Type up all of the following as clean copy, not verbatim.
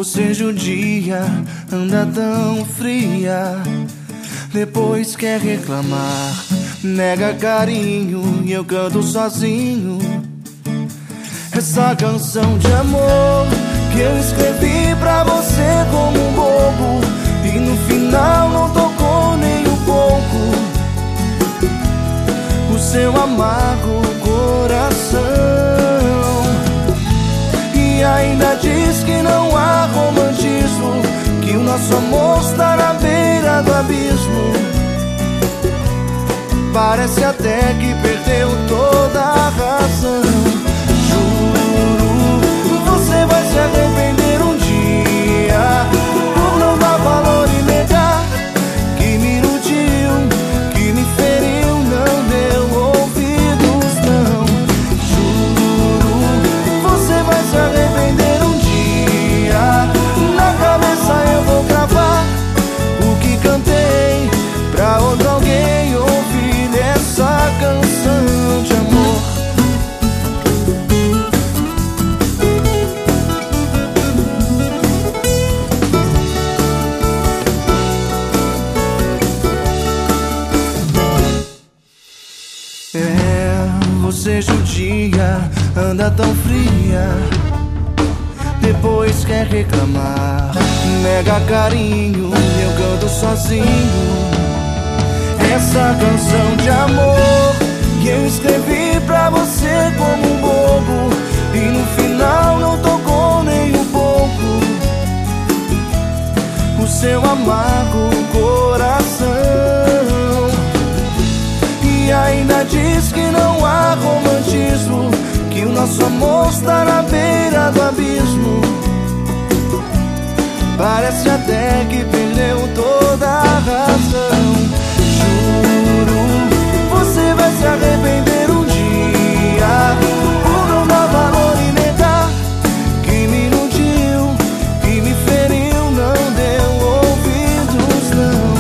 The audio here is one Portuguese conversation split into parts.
Você judia, anda tão fria, depois quer reclamar, nega carinho e eu canto sozinho. Essa canção de amor que eu escrevi pra você como um bobo, e no final não tocou nem um pouco o seu amargo coração. E ainda diz que não há romantismo, que o nosso amor está na beira do abismo. Parece até que perdeu toda a razão. Juro, você vai se arrepender um dia por não dar valor e negar que me iludiu, que me feriu, não deu ouvidos, não. Juro, você vai se arrepender um dia. Na cabeça eu vou gravar o que cantei pra outro alguém ouvir essa canção de amor. Você judia, anda tão fria, depois quer reclamar, nega carinho e eu canto sozinho. Essa canção de amor que eu escrevi pra você como um bobo, e no final não tocou nem um pouco o seu amargo coração. E ainda diz que não há romantismo, que o nosso amor está na beira do abismo. Parece até que perdeu toda a razão. Juro, você vai se arrepender um dia por não dar valor e negar que me iludiu, que me feriu, não deu ouvidos, não.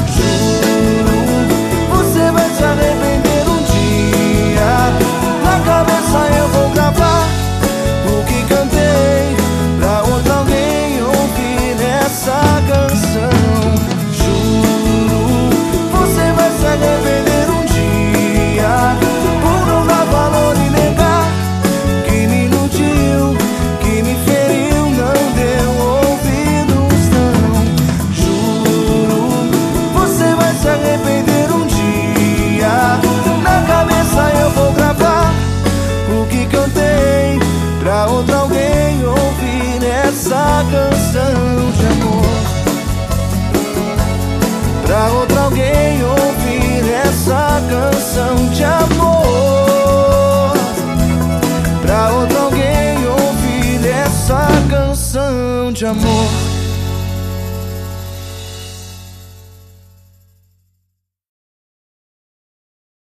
Juro, você vai se arrepender um dia. Na cabeça eu vou gravar o que cantei pra outro alguém ouvir essa canção. Juro, você vai se arrepender um dia por não dar valor e negar que me iludiu, que me feriu, não deu ouvidos, não. Juro, você vai se arrepender um dia. Na cabeça eu vou gravar o que cantei pra outro alguém ouvir essa canção de amor. Pra outro alguém ouvir essa canção de amor. Pra outro alguém ouvir essa canção de amor.